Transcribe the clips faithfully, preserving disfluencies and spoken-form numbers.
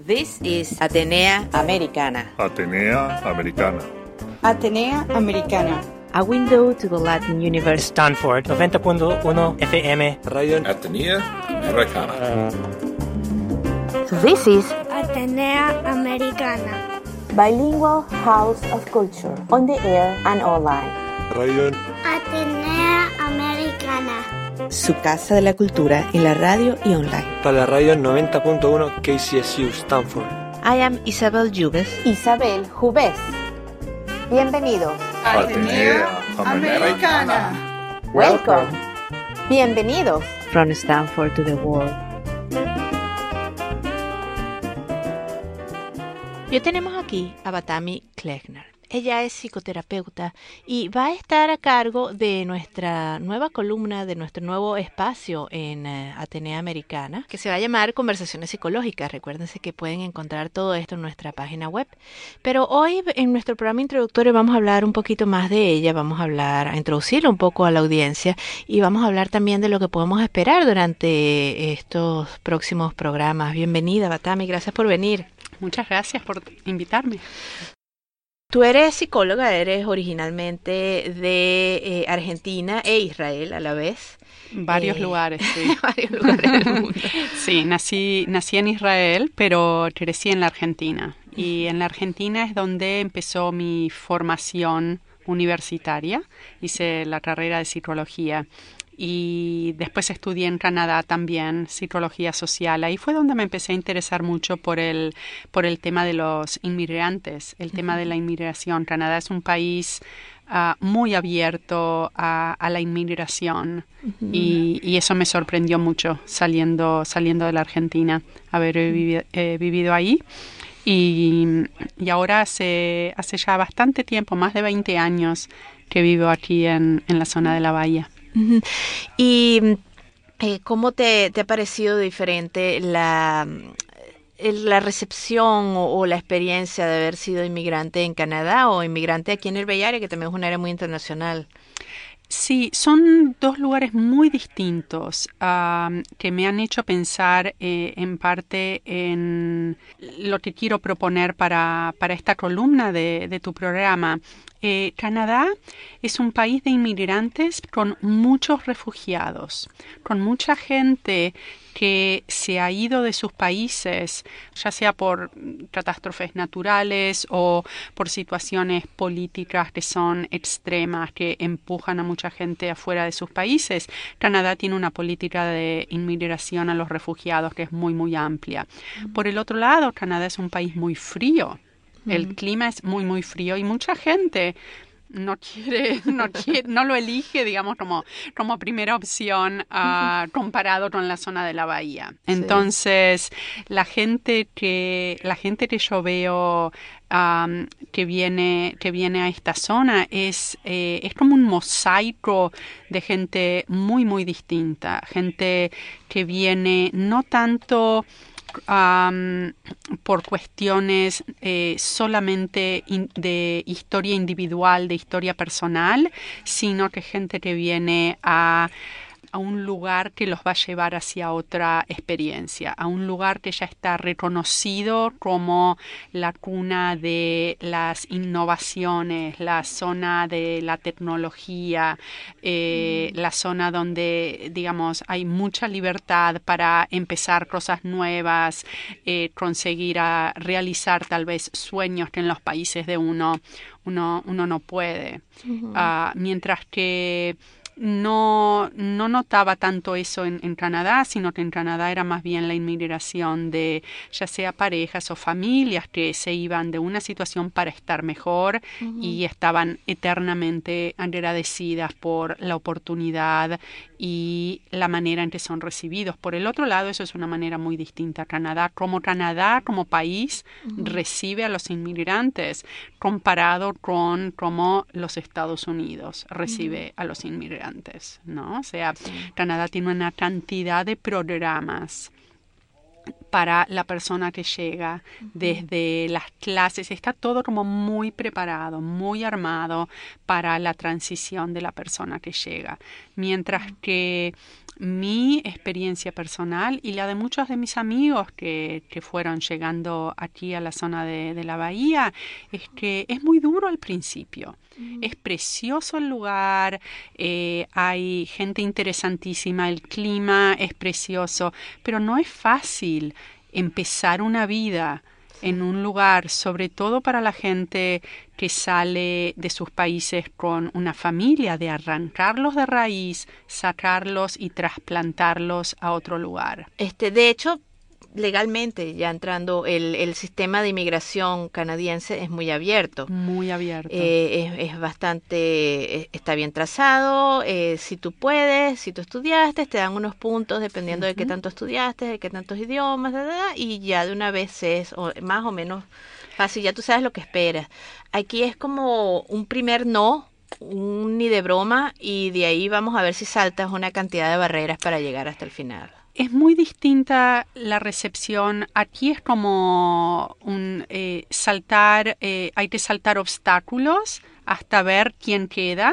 This is Atenea Americana. Atenea Americana. Atenea Americana. A window to the Latin universe. Stanford noventa punto uno F M. Radio Atenea Americana. This is Atenea Americana. Bilingual House of Culture, on the air and online. Radio Atenea Americana. Su casa de la cultura en la radio y online. Para la radio noventa punto uno K C S U Stanford. I am Isabel Jubes. Isabel Jubes. Bienvenidos. Atenea Americana. Welcome. Bienvenidos. From Stanford to the world. Hoy tenemos aquí a Batami Klechner. Ella es psicoterapeuta y va a estar a cargo de nuestra nueva columna, de nuestro nuevo espacio en uh, Atenea Americana, que se va a llamar Conversaciones Psicológicas. Recuérdense que pueden encontrar todo esto en nuestra página web. Pero hoy en nuestro programa introductorio vamos a hablar un poquito más de ella, vamos a hablar, a introducirla un poco a la audiencia y vamos a hablar también de lo que podemos esperar durante estos próximos programas. Bienvenida, Batami, gracias por venir. Muchas gracias por invitarme. Tú eres psicóloga, eres originalmente de eh, Argentina e Israel a la vez. Varios eh, lugares, sí. Varios lugares del mundo. Sí, nací, nací en Israel, pero crecí en la Argentina. Y en la Argentina es donde empezó mi formación universitaria. Hice la carrera de psicología. Y después estudié en Canadá también psicología social. Ahí fue donde me empecé a interesar mucho por el, por el tema de los inmigrantes, el tema de la inmigración. Canadá es un país uh, muy abierto a, a la inmigración uh-huh. y, y eso me sorprendió mucho saliendo, saliendo de la Argentina, haber uh-huh. vivido, eh, vivido ahí. Y, y ahora hace, hace ya bastante tiempo, más de veinte años, que vivo aquí en, en la zona de la Bahía. ¿Y eh, cómo te, te ha parecido diferente la, la recepción o, o la experiencia de haber sido inmigrante en Canadá o inmigrante aquí en el Bay Area, que también es un área muy internacional? Sí, son dos lugares muy distintos uh, que me han hecho pensar eh, en parte en lo que quiero proponer para, para esta columna de, de tu programa. Eh, Canadá es un país de inmigrantes con muchos refugiados, con mucha gente que se ha ido de sus países, ya sea por catástrofes naturales o por situaciones políticas que son extremas, que empujan a mucha gente afuera de sus países. Canadá tiene una política de inmigración a los refugiados que es muy, muy amplia. Mm. Por el otro lado, Canadá es un país muy frío. El clima es muy, muy frío y mucha gente no quiere, no quiere, no lo elige, digamos, como, como primera opción uh, comparado con la zona de la bahía. Entonces, sí. la gente que, la gente que yo veo um, que viene, que viene a esta zona es, eh, es como un mosaico de gente muy, muy distinta. Gente que viene no tanto Um, por cuestiones eh, solamente in, de historia individual, de historia personal, sino que gente que viene a a un lugar que los va a llevar hacia otra experiencia, a un lugar que ya está reconocido como la cuna de las innovaciones, la zona de la tecnología, eh, mm. la zona donde, digamos, hay mucha libertad para empezar cosas nuevas, eh, conseguir a realizar tal vez sueños que en los países de uno, uno, uno no puede. Uh-huh. Uh, mientras que No, no notaba tanto eso en, en Canadá, sino que en Canadá era más bien la inmigración de ya sea parejas o familias que se iban de una situación para estar mejor uh-huh. y estaban eternamente agradecidas por la oportunidad y la manera en que son recibidos. Por el otro lado, eso es una manera muy distinta a Canadá. Como Canadá, como país, uh-huh. recibe a los inmigrantes comparado con cómo los Estados Unidos recibe uh-huh. a los inmigrantes. ¿No? O sea, sí. Canadá tiene una cantidad de programas para la persona que llega, uh-huh. desde las clases, está todo como muy preparado, muy armado para la transición de la persona que llega. Mientras uh-huh. que mi experiencia personal y la de muchos de mis amigos que, que fueron llegando aquí a la zona de, de la bahía es que es muy duro al principio. Mm. Es precioso el lugar, eh, hay gente interesantísima, el clima es precioso, pero no es fácil empezar una vida en un lugar, sobre todo para la gente que sale de sus países con una familia, de arrancarlos de raíz, sacarlos y trasplantarlos a otro lugar. Este, de hecho, legalmente, ya entrando, el, el sistema de inmigración canadiense es muy abierto. Muy abierto. Eh, es, es bastante, es, está bien trazado. Eh, si tú puedes, si tú estudiaste, te dan unos puntos dependiendo uh-huh. de qué tanto estudiaste, de qué tantos idiomas, da, da, da, y ya de una vez es o, más o menos fácil, ya tú sabes lo que esperas. Aquí es como un primer no, un ni de broma, y de ahí vamos a ver si saltas una cantidad de barreras para llegar hasta el final. Es muy distinta la recepción. Aquí es como un eh, saltar, eh, hay que saltar obstáculos hasta ver quién queda.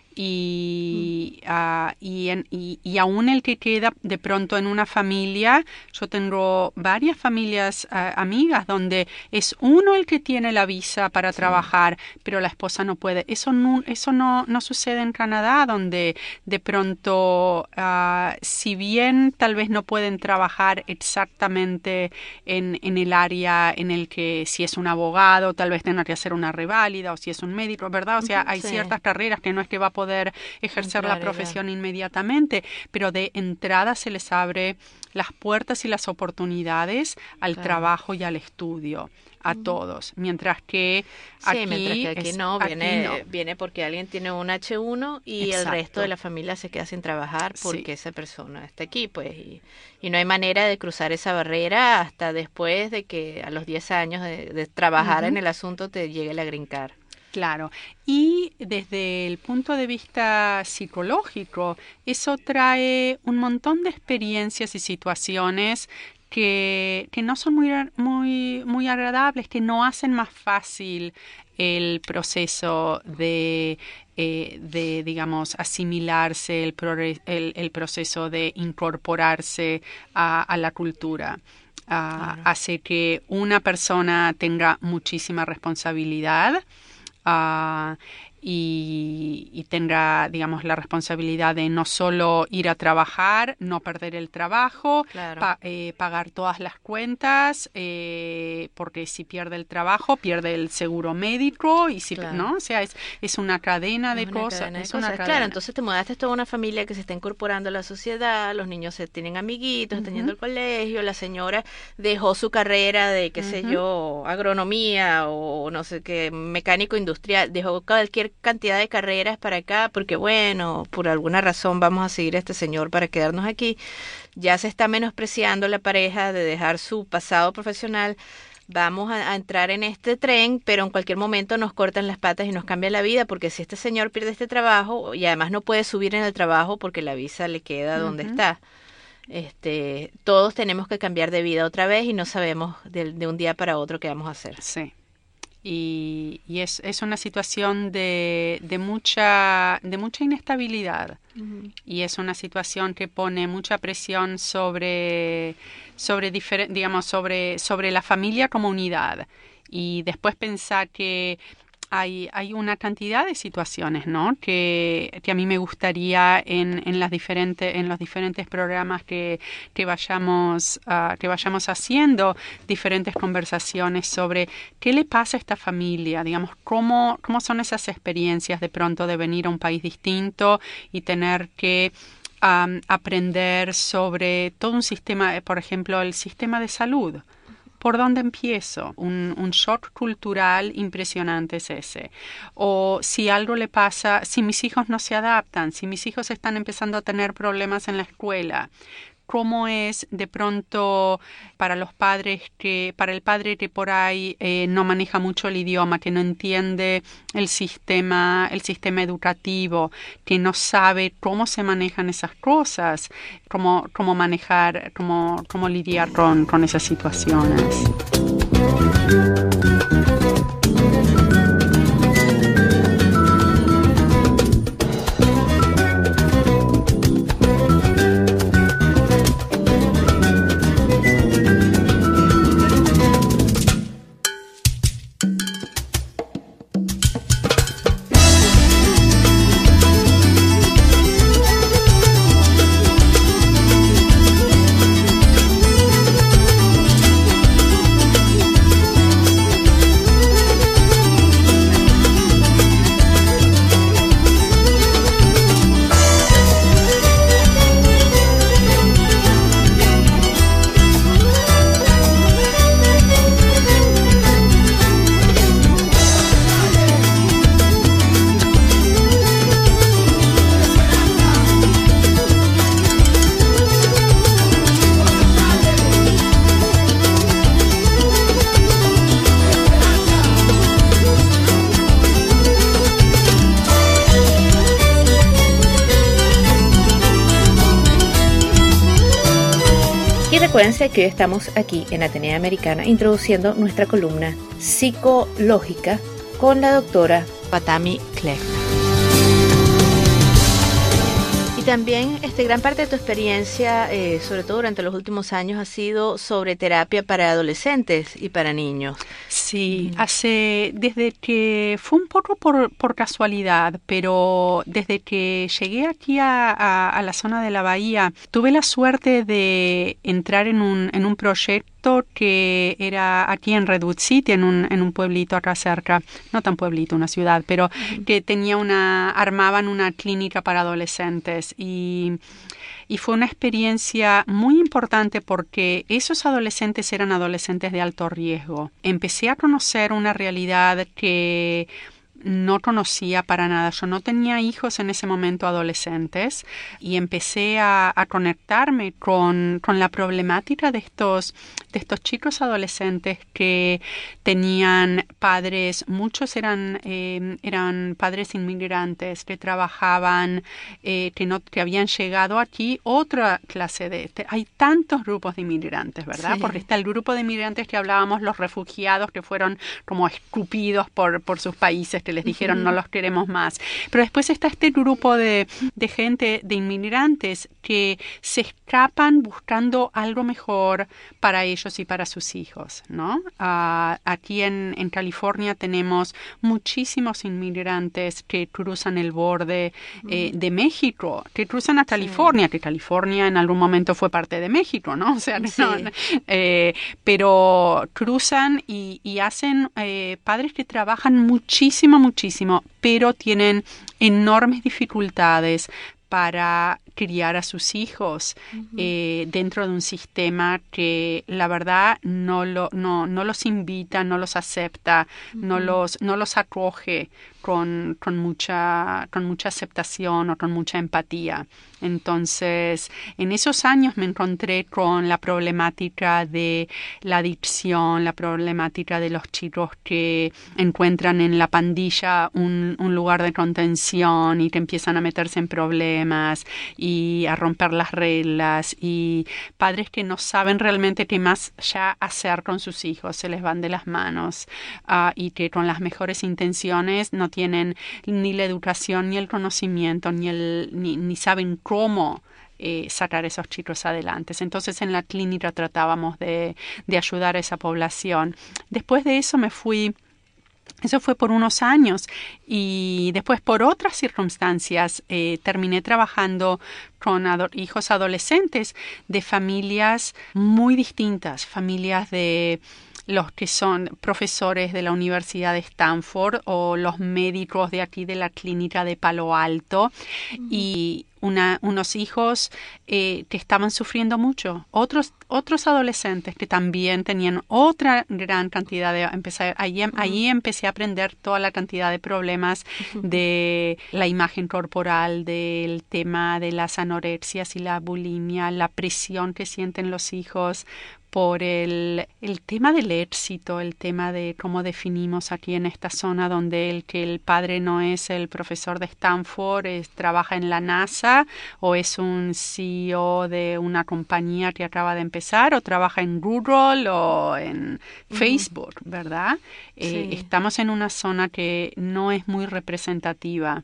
Y, mm. uh, y, en, y, y aún el que queda de pronto en una familia, yo tengo varias familias uh, amigas donde es uno el que tiene la visa para sí. trabajar, pero la esposa no puede. Eso no, eso no, no sucede en Canadá, donde de pronto, uh, si bien tal vez no pueden trabajar exactamente en, en el área en el que si es un abogado, tal vez tenga que hacer una reválida, o si es un médico, ¿verdad? O sea, hay sí. ciertas carreras que no es que va a poder poder ejercer Entrar la profesión era. inmediatamente, pero de entrada se les abre las puertas y las oportunidades al claro. trabajo y al estudio, a uh-huh. todos, mientras que aquí, sí, mientras que aquí es, no, viene, aquí no. viene porque alguien tiene un hache uno y Exacto. el resto de la familia se queda sin trabajar porque sí. esa persona está aquí, pues, y, y no hay manera de cruzar esa barrera hasta después de que a los diez años de, de trabajar uh-huh. en el asunto te llegue la green card. Claro, y desde el punto de vista psicológico, eso trae un montón de experiencias y situaciones que, que no son muy, muy, muy agradables, que no hacen más fácil el proceso de, eh, de digamos, asimilarse, el, progres, el, el proceso de incorporarse a, a la cultura. Uh, claro. Hace que una persona tenga muchísima responsabilidad. Uh, y, y tendrá, digamos, la responsabilidad de no solo ir a trabajar, no perder el trabajo, claro. pa, eh, pagar todas las cuentas, eh, porque si pierde el trabajo, pierde el seguro médico, y si claro. ¿no? O sea, es, es una cadena de es una cosas. Cadena de es cosas. Una cadena. Claro, entonces te mudaste toda una familia que se está incorporando a la sociedad, los niños se tienen amiguitos, uh-huh. están yendo al colegio, la señora dejó su carrera de, qué uh-huh. sé yo, agronomía o no sé qué, mecánico industrial, dejó cualquier cantidad de carreras para acá, porque bueno, por alguna razón vamos a seguir a este señor para quedarnos aquí. Ya se está menospreciando la pareja de dejar su pasado profesional. Vamos a, a entrar en este tren, pero en cualquier momento nos cortan las patas y nos cambia la vida, porque si este señor pierde este trabajo y además no puede subir en el trabajo porque la visa le queda uh-huh. donde está. Este, todos tenemos que cambiar de vida otra vez y no sabemos de, de un día para otro qué vamos a hacer. Sí. Y, y es, es una situación de, de mucha de mucha inestabilidad uh-huh. y es una situación que pone mucha presión sobre sobre difer- digamos sobre sobre la familia como unidad, y después pensar que Hay, hay una cantidad de situaciones, ¿no? que, que a mí me gustaría en, en, las diferentes, en los diferentes programas que, que, vayamos, uh, que vayamos haciendo, diferentes conversaciones sobre qué le pasa a esta familia, digamos, cómo, cómo son esas experiencias de pronto de venir a un país distinto y tener que um, aprender sobre todo un sistema, por ejemplo, el sistema de salud. ¿Por dónde empiezo? Un, un shock cultural impresionante es ese. O si algo le pasa, si mis hijos no se adaptan, si mis hijos están empezando a tener problemas en la escuela, cómo es de pronto para los padres que, para el padre que por ahí eh, no maneja mucho el idioma, que no entiende el sistema, el sistema educativo, que no sabe cómo se manejan esas cosas, cómo, cómo manejar, cómo, cómo lidiar con, con esas situaciones. Recuérdense que hoy estamos aquí en Atenea Americana introduciendo nuestra columna psicológica con la doctora Avatami Kleckner. Y también este, gran parte de tu experiencia, eh, sobre todo durante los últimos años, ha sido sobre terapia para adolescentes y para niños. Sí, hace desde que fue un poco por, por casualidad, pero desde que llegué aquí a, a, a la zona de la Bahía, tuve la suerte de entrar en un, en un proyecto que era aquí en Redwood City, en un, en un pueblito acá cerca, no tan pueblito, una ciudad, pero uh-huh. que tenía una, armaban una clínica para adolescentes y... Y fue una experiencia muy importante porque esos adolescentes eran adolescentes de alto riesgo. Empecé a conocer una realidad que no conocía para nada. Yo no tenía hijos en ese momento adolescentes y empecé a, a conectarme con, con la problemática de estos, de estos chicos adolescentes que tenían padres, muchos eran, eh, eran padres inmigrantes que trabajaban, eh, que, no, que habían llegado aquí, otra clase de... Te, hay tantos grupos de inmigrantes, ¿verdad? Sí. Porque está el grupo de inmigrantes que hablábamos, los refugiados que fueron como escupidos por, por sus países, que les dijeron uh-huh. no los queremos más. Pero después está este grupo de, de gente, de inmigrantes que se escapan buscando algo mejor para ellos y para sus hijos, ¿no? Uh, aquí en, en California tenemos muchísimos inmigrantes que cruzan el borde eh, de México, que cruzan a California, sí. que California en algún momento fue parte de México, ¿no? O sea, sí. no, eh, pero cruzan y, y hacen eh, padres que trabajan muchísimo, muchísimo, pero tienen enormes dificultades para criar a sus hijos uh-huh. eh, dentro de un sistema que la verdad no, lo, no, no los invita, no los acepta, uh-huh. no, los, no los acoge con, con, mucha, con mucha aceptación o con mucha empatía. Entonces, en esos años me encontré con la problemática de la adicción, la problemática de los chicos que encuentran en la pandilla un, un lugar de contención y que empiezan a meterse en problemas y a romper las reglas, y padres que no saben realmente qué más ya hacer con sus hijos, se les van de las manos, uh, y que con las mejores intenciones no tienen ni la educación, ni el conocimiento, ni, el, ni, ni saben cómo eh, sacar a esos chicos adelante. Entonces en la clínica tratábamos de, de ayudar a esa población. Después de eso me fui... Eso fue por unos años y después por otras circunstancias eh, terminé trabajando con ado- hijos adolescentes de familias muy distintas, familias de los que son profesores de la Universidad de Stanford o los médicos de aquí de la clínica de Palo Alto uh-huh. y Una, unos hijos eh, que estaban sufriendo mucho, otros otros adolescentes que también tenían otra gran cantidad de... Empecé, ahí, uh-huh. ahí empecé a aprender toda la cantidad de problemas uh-huh. de la imagen corporal, del tema de las anorexias y la bulimia, la presión que sienten los hijos por el, el tema del éxito, el tema de cómo definimos aquí en esta zona donde el que el padre no es el profesor de Stanford, es, trabaja en la NASA o es un C E O de una compañía que acaba de empezar o trabaja en Google o en uh-huh. Facebook, ¿verdad? Sí. Eh, estamos en una zona que no es muy representativa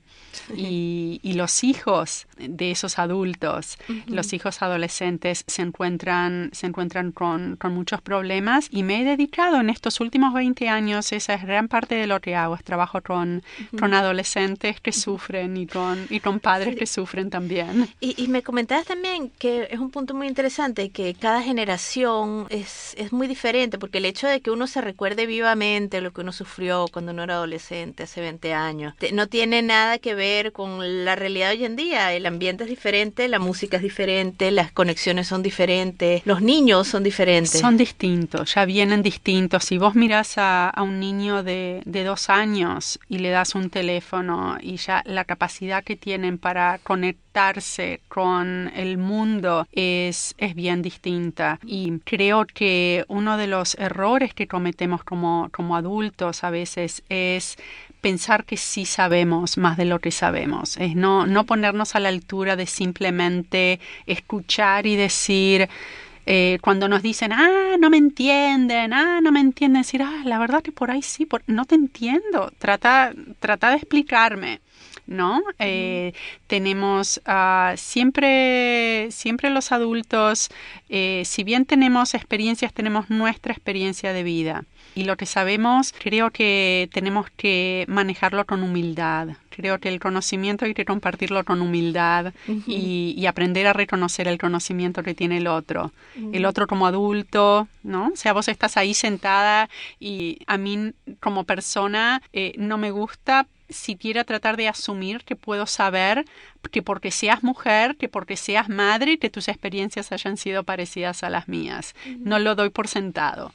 y, y los hijos de esos adultos, uh-huh. los hijos adolescentes se encuentran, se encuentran con con muchos problemas y me he dedicado en estos últimos veinte años, esa es gran parte de lo que hago, es trabajo con, uh-huh. con adolescentes que sufren y con, y con padres sí. que sufren también. Y, y me comentabas también que es un punto muy interesante, que cada generación es, es muy diferente, porque el hecho de que uno se recuerde vivamente lo que uno sufrió cuando uno era adolescente hace veinte años, no tiene nada que ver con la realidad de hoy en día. El ambiente es diferente, la música es diferente, las conexiones son diferentes, los niños son diferentes. Son distintos, ya vienen distintos. Si vos mirás a, a un niño de, de dos años y le das un teléfono y ya la capacidad que tienen para conectarse con el mundo es, es bien distinta. Y creo que uno de los errores que cometemos como, como adultos a veces es pensar que sí sabemos más de lo que sabemos. Es no, no ponernos a la altura de simplemente escuchar y decir... Eh, cuando nos dicen, ah, no me entienden, ah, no me entienden, decir, ah, la verdad que por ahí sí, por, no te entiendo, trata, trata de explicarme, ¿no? Eh, mm. Tenemos uh, siempre, siempre los adultos, eh, si bien tenemos experiencias, tenemos nuestra experiencia de vida. Y lo que sabemos, creo que tenemos que manejarlo con humildad. Creo que el conocimiento hay que compartirlo con humildad uh-huh. y, y aprender a reconocer el conocimiento que tiene el otro. Uh-huh. El otro como adulto, ¿no? O sea, vos estás ahí sentada y a mí como persona eh, no me gusta siquiera tratar de asumir que puedo saber que porque seas mujer, que porque seas madre, que tus experiencias hayan sido parecidas a las mías. Uh-huh. No lo doy por sentado.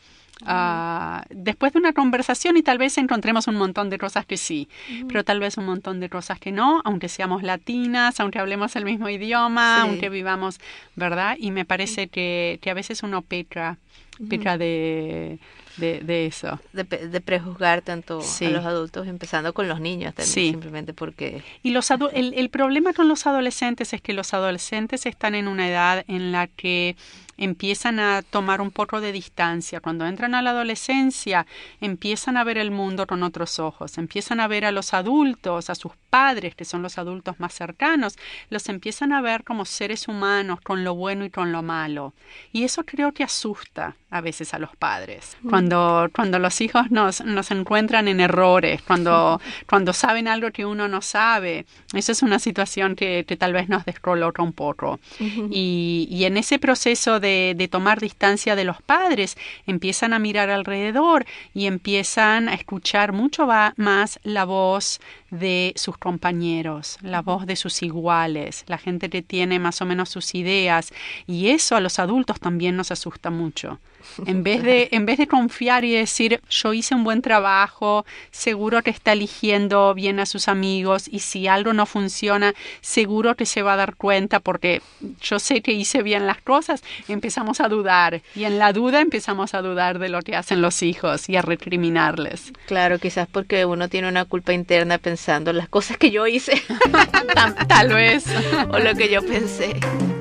Uh, después de una conversación y tal vez encontremos un montón de cosas que sí, uh-huh. pero tal vez un montón de cosas que no, aunque seamos latinas, aunque hablemos el mismo idioma, sí. aunque vivamos, ¿verdad? Y me parece que, que a veces uno peca, uh-huh. peca de, de, de eso. De, de prejuzgar tanto sí. a los adultos, empezando con los niños también, sí. simplemente porque... Y los adu- el, el problema con los adolescentes es que los adolescentes están en una edad en la que empiezan a tomar un poco de distancia. Cuando entran a la adolescencia, empiezan a ver el mundo con otros ojos, empiezan a ver a los adultos, a sus padres, que son los adultos más cercanos, los empiezan a ver como seres humanos, con lo bueno y con lo malo. Y eso creo que asusta a veces a los padres. Mm. Cuando, cuando los hijos nos, nos encuentran en errores, cuando, cuando saben algo que uno no sabe, eso es una situación que, que tal vez nos descoloca un poco. Mm-hmm. Y, y en ese proceso de, de tomar distancia de los padres, empiezan a mirar alrededor y empiezan a escuchar mucho va, más la voz de sus compañeros, la voz de sus iguales, la gente que tiene más o menos sus ideas, y eso a los adultos también nos asusta mucho. En vez de, en vez de confiar y decir, yo hice un buen trabajo, seguro que está eligiendo bien a sus amigos, y si algo no funciona, seguro que se va a dar cuenta porque yo sé que hice bien las cosas, empezamos a dudar, y en la duda empezamos a dudar de lo que hacen los hijos y a recriminarles. Claro, quizás porque uno tiene una culpa interna pensando las cosas que yo hice. tal, tal vez. O lo que yo pensé.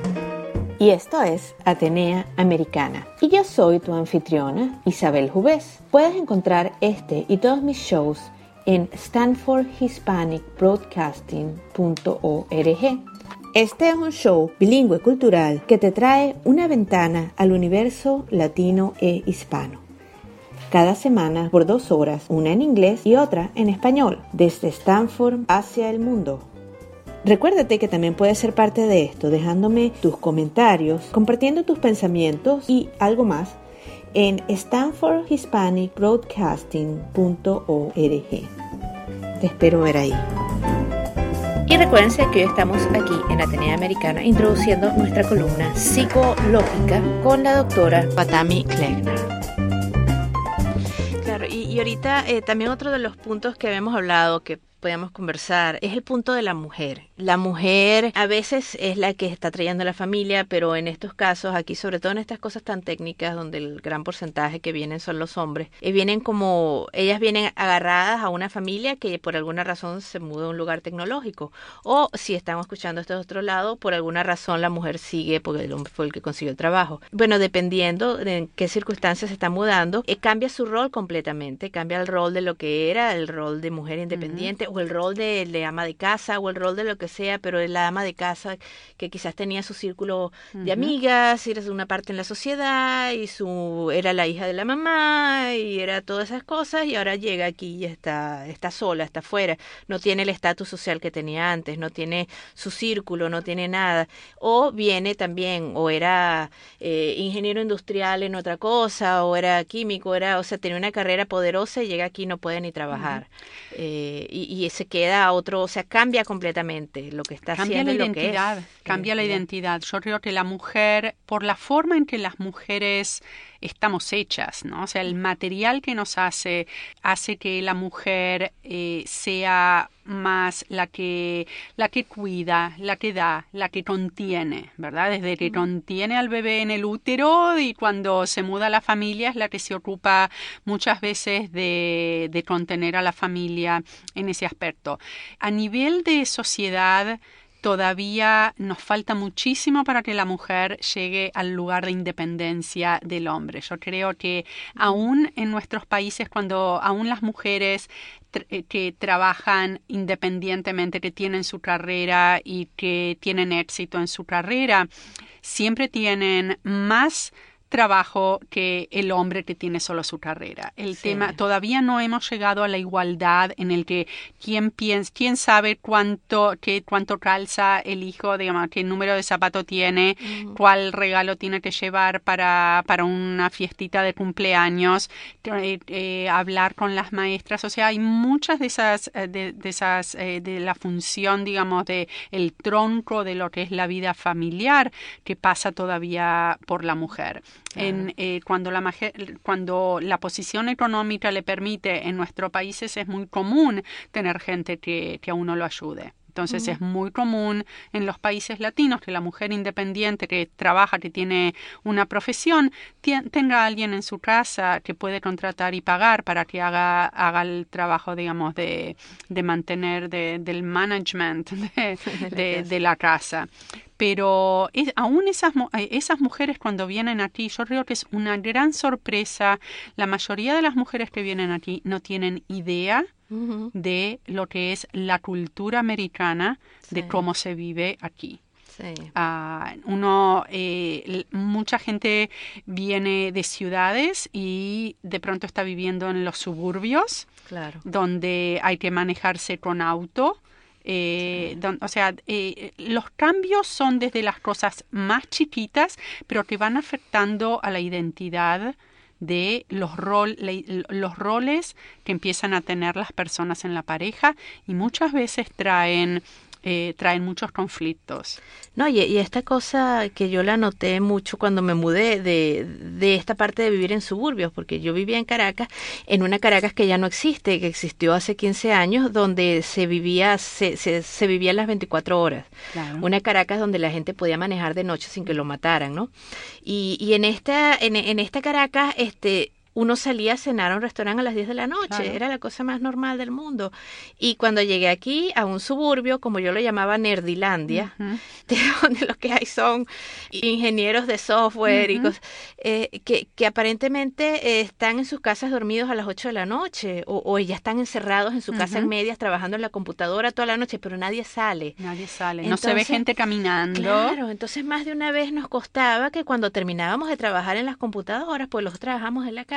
Y esto es Atenea Americana. Y yo soy tu anfitriona, Isabel Jubés. Puedes encontrar este y todos mis shows en stanford hispanic broadcasting punto org. Este es un show bilingüe cultural que te trae una ventana al universo latino e hispano. Cada semana por dos horas, una en inglés y otra en español, desde Stanford hacia el mundo. Recuérdate que también puedes ser parte de esto dejándome tus comentarios, compartiendo tus pensamientos y algo más en stanford hispanic broadcasting punto org. Te espero ver ahí. Y recuérdense que hoy estamos aquí en Atenea Americana introduciendo nuestra columna psicológica con la doctora Avatami Kleckner. Claro, y, y ahorita eh, también otro de los puntos que habíamos hablado, que podemos conversar, es el punto de la mujer. La mujer a veces es la que está trayendo a la familia, pero en estos casos, aquí sobre todo en estas cosas tan técnicas, donde el gran porcentaje que vienen son los hombres, eh, vienen como, ellas vienen agarradas a una familia que por alguna razón se muda a un lugar tecnológico. O si estamos escuchando esto de otro lado, por alguna razón la mujer sigue porque el hombre fue el que consiguió el trabajo. Bueno, dependiendo de en qué circunstancias se está mudando, eh, cambia su rol completamente, cambia el rol de lo que era, el rol de mujer independiente, uh-huh. o el rol de, de ama de casa, o el rol de lo que sea, pero la ama de casa que quizás tenía su círculo uh-huh. de amigas, y era una parte en la sociedad, y su era la hija de la mamá, y era todas esas cosas, y ahora llega aquí y está, está sola, está fuera, no tiene el estatus social que tenía antes, no tiene su círculo, no tiene nada, o viene también, o era eh, ingeniero industrial en otra cosa, o era químico, era, o sea, tenía una carrera poderosa y llega aquí y no puede ni trabajar, uh-huh. eh, y, y se queda a otro, o sea, cambia completamente lo que está cambia haciendo la y lo que es. Cambia la identidad, cambia la identidad. Yo creo que la mujer, por la forma en que las mujeres estamos hechas, ¿no? O sea, el material que nos hace, hace que la mujer eh, sea más la que, la que cuida, la que da, la que contiene, ¿verdad? Desde que contiene al bebé en el útero y cuando se muda a la familia es la que se ocupa muchas veces de, de contener a la familia en ese aspecto. A nivel de sociedad, todavía nos falta muchísimo para que la mujer llegue al lugar de independencia del hombre. Yo creo que aún en nuestros países, cuando aún las mujeres tr- que trabajan independientemente, que tienen su carrera y que tienen éxito en su carrera, siempre tienen más trabajo que el hombre que tiene solo su carrera. El sí. tema, todavía no hemos llegado a la igualdad en el que quién piensa, quién sabe cuánto, qué, cuánto calza el hijo, digamos, qué número de zapato tiene, uh-huh. cuál regalo tiene que llevar para, para una fiestita de cumpleaños, eh, eh, hablar con las maestras. O sea, hay muchas de esas, de, de esas, eh, de la función, digamos, de el tronco de lo que es la vida familiar que pasa todavía por la mujer. Claro. En, eh, cuando, la maje- cuando la posición económica le permite, en nuestros países es muy común tener gente que, que a uno lo ayude. Entonces uh-huh. es muy común en los países latinos que la mujer independiente que trabaja, que tiene una profesión, t- tenga a alguien en su casa que puede contratar y pagar para que haga, haga el trabajo, digamos, de, de mantener, de, del management de, de, de la casa. Pero es, aún esas, esas mujeres cuando vienen aquí, yo creo que es una gran sorpresa. La mayoría de las mujeres que vienen aquí no tienen idea uh-huh. de lo que es la cultura americana, sí. de cómo se vive aquí. Sí. Uh, uno, eh, mucha gente viene de ciudades y de pronto está viviendo en los suburbios, claro. donde hay que manejarse con auto. Eh, don, o sea, eh, los cambios son desde las cosas más chiquitas, pero que van afectando a la identidad de los, rol, le, los roles que empiezan a tener las personas en la pareja y muchas veces traen Eh, traen muchos conflictos. No, y, y esta cosa que yo la noté mucho cuando me mudé de, de esta parte de vivir en suburbios, porque yo vivía en Caracas, en una Caracas que ya no existe, que existió hace quince años, donde se vivía se, se, se vivía las veinticuatro horas. Claro. Una Caracas donde la gente podía manejar de noche sin que lo mataran, ¿no? Y, y en esta en, en esta Caracas, este uno salía a cenar a un restaurante a las diez de la noche, claro. Era la cosa más normal del mundo. Y cuando llegué aquí, a un suburbio, como yo lo llamaba Nerdilandia, uh-huh. de donde lo que hay son ingenieros de software uh-huh. y cosas, eh, que, que aparentemente eh, están en sus casas dormidos a las ocho de la noche, o, o ya están encerrados en su uh-huh. casa en medias, trabajando en la computadora toda la noche, pero nadie sale. Nadie sale, entonces, no se ve gente caminando. Claro, entonces más de una vez nos costaba que cuando terminábamos de trabajar en las computadoras, pues los trabajamos en la casa,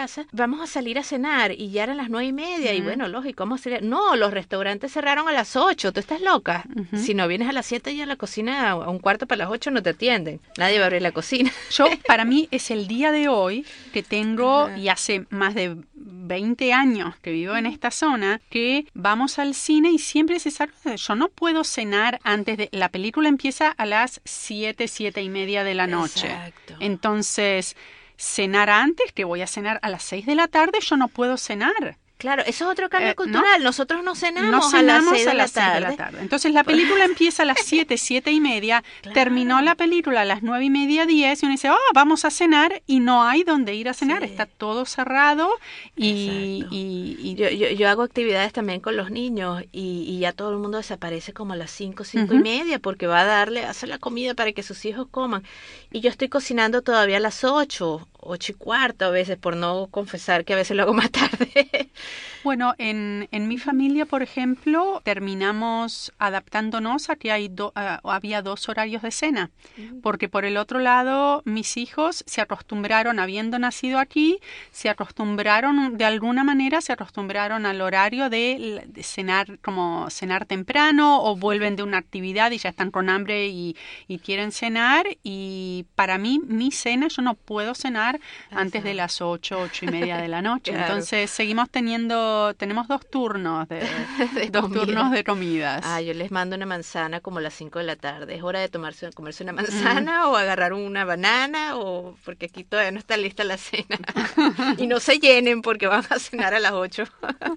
casa, vamos a salir a cenar, y ya eran las nueve y media, Uh-huh. y bueno, lógico, vamos a salir. No, los restaurantes cerraron a las ocho, ¿tú estás loca? Uh-huh. Si no vienes a las siete, ya la cocina a un cuarto para las ocho no te atienden, nadie va a abrir la cocina. Yo, para mí, es el día de hoy que tengo, Ajá. y hace más de veinte años que vivo en esta zona, que vamos al cine y siempre se sabe, yo no puedo cenar antes de... La película empieza a las siete, siete y media de la noche. Exacto. Entonces, cenar antes, que voy a cenar a las seis de la tarde, yo no puedo cenar. Claro, eso es otro cambio Eh, cultural. Nosotros no cenamos, No cenamos a las seis de, a la, las seis tarde. de la tarde. Entonces la película empieza a las siete, siete y media, Claro. terminó la película a las nueve y media, diez, y uno dice, oh, vamos a cenar, y no hay donde ir a cenar, Sí. está todo cerrado, y, Exacto. y, y- Yo, yo, yo hago actividades también con los niños y, y ya todo el mundo desaparece como a las cinco, cinco y Ujú. media porque va a darle, a hacer la comida para que sus hijos coman. Y yo estoy cocinando todavía a las ocho, ocho y cuarto a veces, por no confesar que a veces lo hago más tarde. Bueno, en, en mi familia, por ejemplo, terminamos adaptándonos a que hay do- a- había dos horarios de cena, porque por el otro lado, mis hijos se acostumbraron, habiendo nacido aquí, se acostumbraron, de alguna manera, se acostumbraron al horario de, de cenar, como cenar temprano, o vuelven de una actividad y ya están con hambre y, y quieren cenar, y para mí, mi cena, yo no puedo cenar antes de las ocho, ocho y media de la noche. Claro. Entonces, seguimos teniendo, tenemos dos turnos de, De dos comida. turnos de comidas. Ah, yo les mando una manzana como a las cinco de la tarde. ¿Es hora de tomarse, comerse una manzana o agarrar una banana? O porque aquí todavía no está lista la cena. Y no se llenen porque van a cenar a las ocho.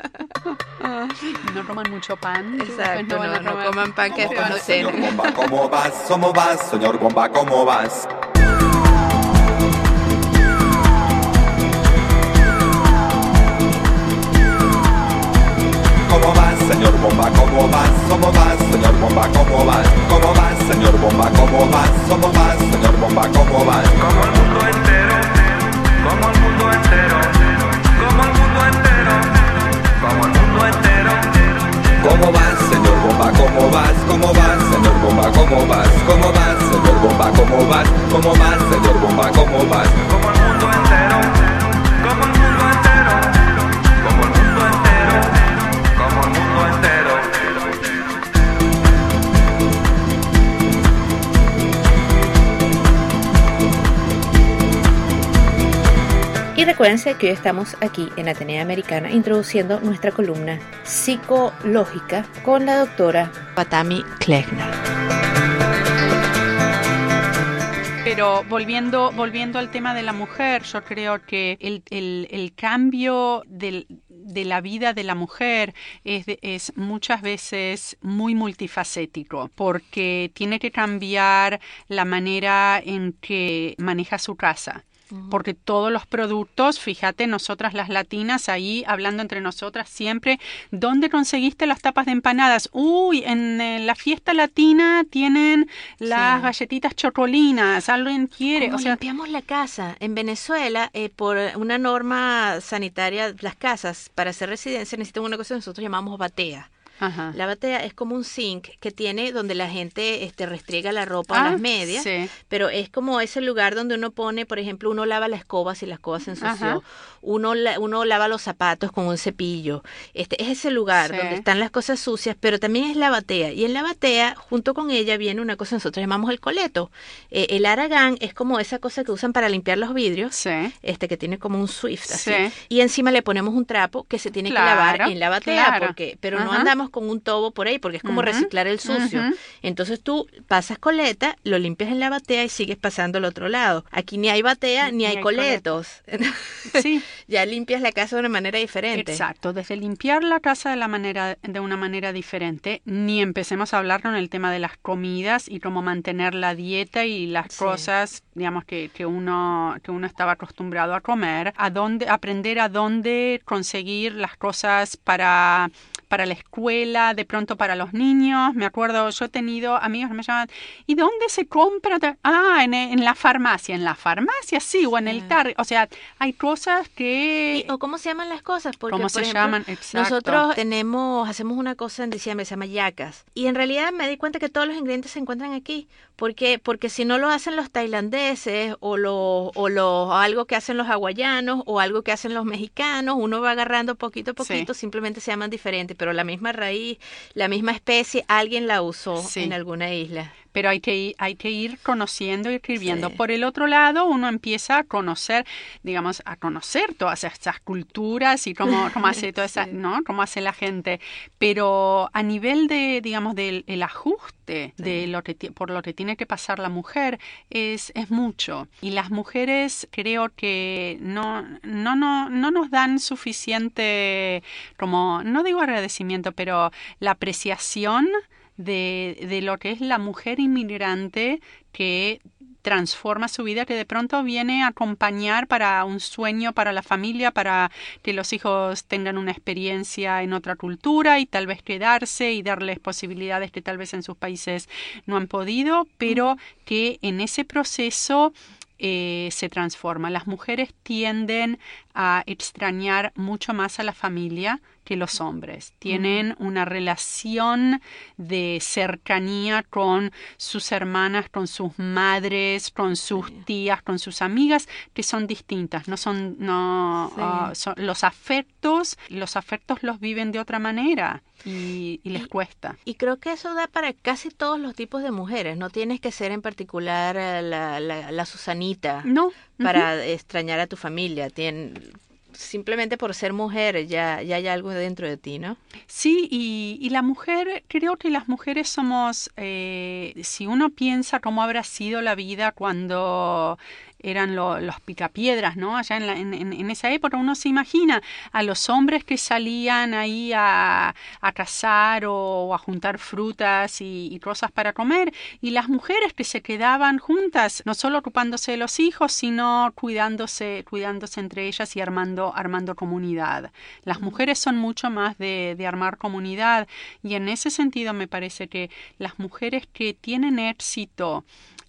No coman mucho pan. Exacto, después van a no, no comer- coman pan que ¿Cómo después van no a cenen. Señor Bomba, ¿cómo vas? ¿Cómo vas? Señor Bomba, ¿cómo vas? ¿Cómo vas, señor Bomba? ¿Cómo vas? ¿Cómo vas, señor Bomba? ¿Cómo vas? ¿Cómo vas, señor Bomba? ¿Cómo vas? ¿Cómo vas, señor Bomba? ¿Cómo vas? Como el mundo entero, como el mundo entero, como el mundo entero, como el mundo entero. ¿Cómo vas, señor Bomba? ¿Cómo vas? ¿Cómo vas, señor Bomba? ¿Cómo vas? ¿Cómo vas, señor Bomba? ¿Cómo vas? ¿Cómo vas, señor Bomba? ¿Cómo vas? Como el mundo entero, como el mundo entero, como el mundo entero, como el mundo entero. Y recuérdense que hoy estamos aquí en Atenea Americana introduciendo nuestra columna psicológica con la doctora Batami Klechner. Pero volviendo, volviendo al tema de la mujer, yo creo que el, el, el cambio del, de la vida de la mujer es, de- es muchas veces muy multifacético, porque tiene que cambiar la manera en que maneja su casa. Porque todos los productos, fíjate, nosotras las latinas ahí hablando entre nosotras siempre, ¿dónde conseguiste las tapas de empanadas? Uy, en eh, la fiesta latina tienen las Sí. galletitas chocolinas, alguien quiere, ¿Cómo o sea, limpiamos la casa? En Venezuela, eh, por una norma sanitaria, las casas para hacer residencia necesitan una cosa que nosotros llamamos batea. ajá. La batea es como un zinc que tiene donde la gente este, restriega la ropa o Ah, las medias, sí. pero es como ese lugar donde uno pone, por ejemplo, uno lava la escoba si la escoba se ensució, Ajá. uno, la- uno lava los zapatos con un cepillo. Este es ese lugar Sí. donde están las cosas sucias, pero también es la batea. Y en la batea, junto con ella, viene una cosa que nosotros llamamos el coleto. Eh, el aragán es como esa cosa que usan para limpiar los vidrios, Sí. este que tiene como un Swift así. Sí. Y encima le ponemos un trapo que se tiene Claro, que lavar en la batea, claro. porque pero no Ajá. andamos con un tobo por ahí, porque es como Ujú, reciclar el sucio. ujú. Entonces tú pasas coleta, lo limpias en la batea y sigues pasando al otro lado. Aquí ni hay batea ni, Ni hay hay coletos. Sí. Ya limpias la casa de una manera diferente. Exacto, desde limpiar la casa de la manera de una manera diferente, ni empecemos a hablar con el tema de las comidas y cómo mantener la dieta y las Sí. cosas, digamos que, que uno que uno estaba acostumbrado a comer, a dónde aprender a dónde conseguir las cosas para para la escuela, de pronto para los niños. Me acuerdo, yo he tenido amigos que me llaman, ¿y dónde se compra? Ah, en, en la farmacia. En la farmacia, sí, o en el Target. O sea, hay cosas que... Y- o cómo se llaman las cosas, porque ¿Cómo por se ejemplo, llaman? Exacto. nosotros tenemos, hacemos una cosa en diciembre, se llama yacas, y en realidad me di cuenta que todos los ingredientes se encuentran aquí, ¿Por qué? Porque si no lo hacen los tailandeses o, lo, o lo, algo que hacen los hawaianos o algo que hacen los mexicanos, uno va agarrando poquito a poquito, sí. Simplemente se llaman diferentes, pero la misma raíz, la misma especie, alguien la usó sí. en alguna isla. Pero hay que, hay que ir conociendo y escribiendo. Sí. Por el otro lado, uno empieza a conocer, digamos, a conocer todas estas culturas y cómo, cómo hace toda esa, sí. ¿no? Cómo hace la gente. Pero a nivel de, digamos, del el ajuste sí. de lo que por lo que tiene que pasar la mujer es, es mucho. Y las mujeres creo que no, no, no, no nos dan suficiente, como, no digo agradecimiento, pero la apreciación De, de lo que es la mujer inmigrante que transforma su vida, que de pronto viene a acompañar para un sueño para la familia, para que los hijos tengan una experiencia en otra cultura y tal vez quedarse y darles posibilidades que tal vez en sus países no han podido, pero que en ese proceso Eh, se transforma. Las mujeres tienden a extrañar mucho más a la familia que los hombres. Tienen uh-huh. una relación de cercanía con sus hermanas, con sus madres, con sus sí. tías, con sus amigas, que son distintas. No son, no, sí. uh, son los afectos, los afectos los viven de otra manera. Y, y les y, cuesta. Y creo que eso da para casi todos los tipos de mujeres. No tienes que ser en particular la, la, la Susanita no. para uh-huh. extrañar a tu familia. Tien, simplemente por ser mujer ya, ya hay algo dentro de ti, ¿no? Sí, y, y la mujer, creo que las mujeres somos, eh, si uno piensa cómo habrá sido la vida cuando eran lo, los picapiedras, ¿no? Allá en, la, en, en esa época uno se imagina a los hombres que salían ahí a, a cazar o, o a juntar frutas y, y cosas para comer, y las mujeres que se quedaban juntas, no solo ocupándose de los hijos, sino cuidándose, cuidándose entre ellas y armando, armando comunidad. Las mujeres son mucho más de, de armar comunidad, y en ese sentido me parece que las mujeres que tienen éxito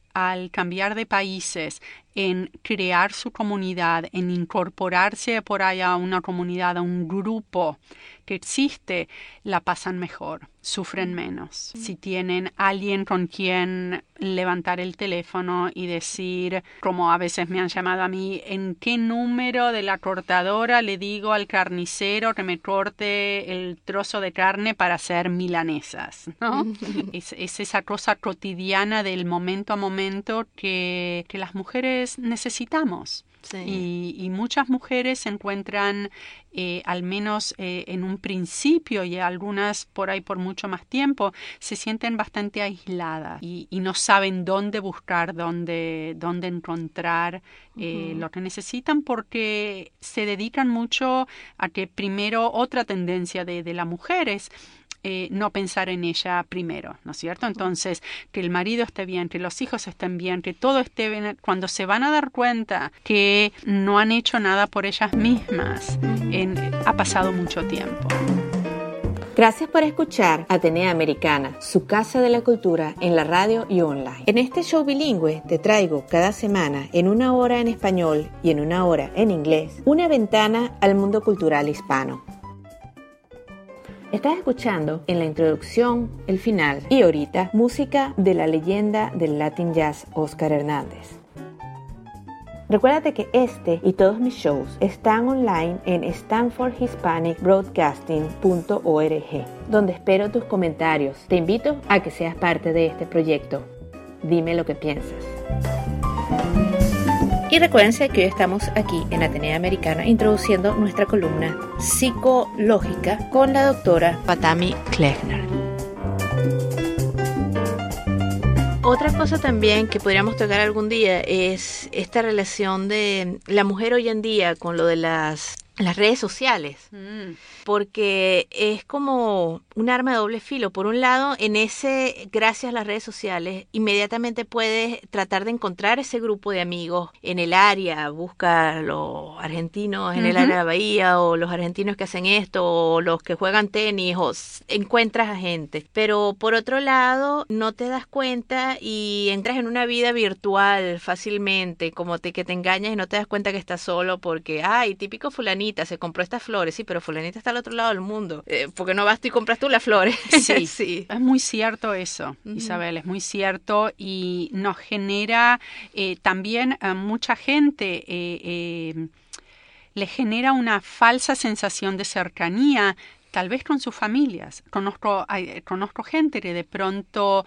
al cambiar de países, en crear su comunidad, en incorporarse por ahí a una comunidad, a un grupo que existe, la pasan mejor, sufren menos. Si tienen alguien con quien levantar el teléfono y decir, como a veces me han llamado a mí, en qué número de la cortadora le digo al carnicero que me corte el trozo de carne para hacer milanesas, ¿no? es, es esa cosa cotidiana del momento a momento que, que las mujeres necesitamos. Sí. Y, y muchas mujeres se encuentran, eh, al menos eh, en un principio y algunas por ahí por mucho más tiempo, se sienten bastante aisladas y, y no saben dónde buscar, dónde, dónde encontrar eh, uh-huh. lo que necesitan, porque se dedican mucho a que primero otra tendencia de, de la mujer es Eh, no pensar en ella primero, ¿no es cierto? Entonces, que el marido esté bien, que los hijos estén bien, que todo esté bien. Cuando se van a dar cuenta que no han hecho nada por ellas mismas, en, ha pasado mucho tiempo. Gracias por escuchar Atenea Americana, su casa de la cultura en la radio y online. En este show bilingüe te traigo cada semana, en una hora en español y en una hora en inglés, una ventana al mundo cultural hispano. Estás escuchando en la introducción, el final y ahorita música de la leyenda del Latin Jazz Oscar Hernández. Recuérdate que este y todos mis shows están online en stanford hispanic broadcasting punto org, donde espero tus comentarios. Te invito a que seas parte de este proyecto. Dime lo que piensas. Y recuérdense que hoy estamos aquí en Atenea Americana introduciendo nuestra columna psicológica con la doctora Fatami Klechner. Otra cosa también que podríamos tocar algún día es esta relación de la mujer hoy en día con lo de las, las redes sociales. Mm. Porque es como un arma de doble filo. Por un lado, en ese, gracias a las redes sociales, inmediatamente puedes tratar de encontrar ese grupo de amigos en el área. Busca los argentinos en uh-huh. el área de la Bahía, o los argentinos que hacen esto, o los que juegan tenis, o encuentras a gente. Pero por otro lado, no te das cuenta y entras en una vida virtual fácilmente, como te, que te engañas y no te das cuenta que estás solo porque, ay, típico fulanita, se compró estas flores, sí, pero fulanita está al al otro lado del mundo, eh, porque no vas tú y compras tú las flores. Sí, sí. Es muy cierto eso, uh-huh. Isabel, es muy cierto y nos genera eh, también a mucha gente, eh, eh, le genera una falsa sensación de cercanía, tal vez con sus familias. Conozco, conozco gente que de pronto